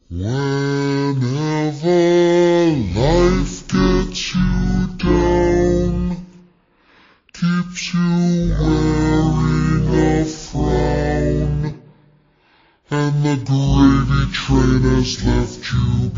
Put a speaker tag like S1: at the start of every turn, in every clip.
S1: Whenever life gets you down, keeps you wearing a frown, and the gravy train has left you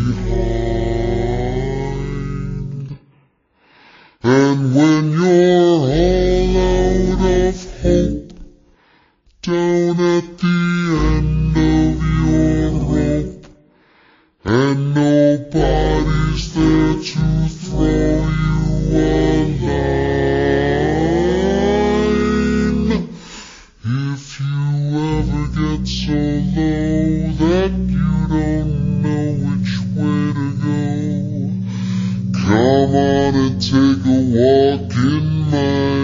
S1: behind. And when you're all out of hope, down at the end of your rope, and nobody's there to throw you a line. If you ever get so low that you don't know which way to go, come on and take a walk in my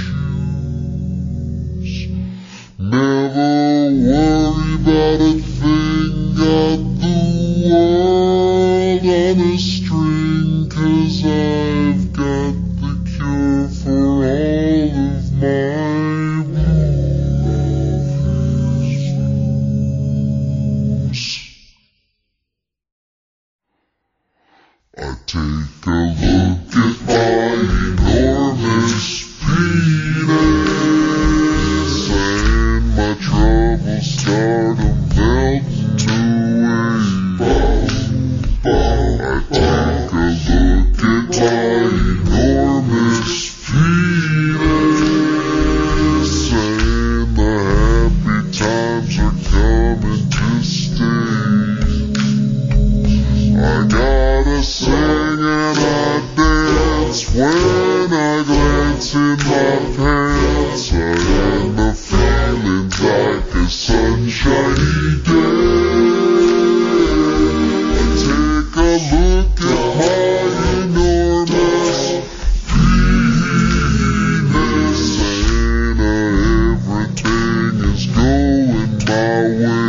S1: shoes. Never worry about a thing, got the world on a string, 'cause I've got the cure for all of my blues. I take a look at my enormous penis, and my troubles start to melt away. I take a look at my enormous penis, and the happy times are coming to stay. I gotta sing and I dance when I glance in my pants. I end the feelings like a sunshiny day. I take a look at my enormous penis, and everything is going my way.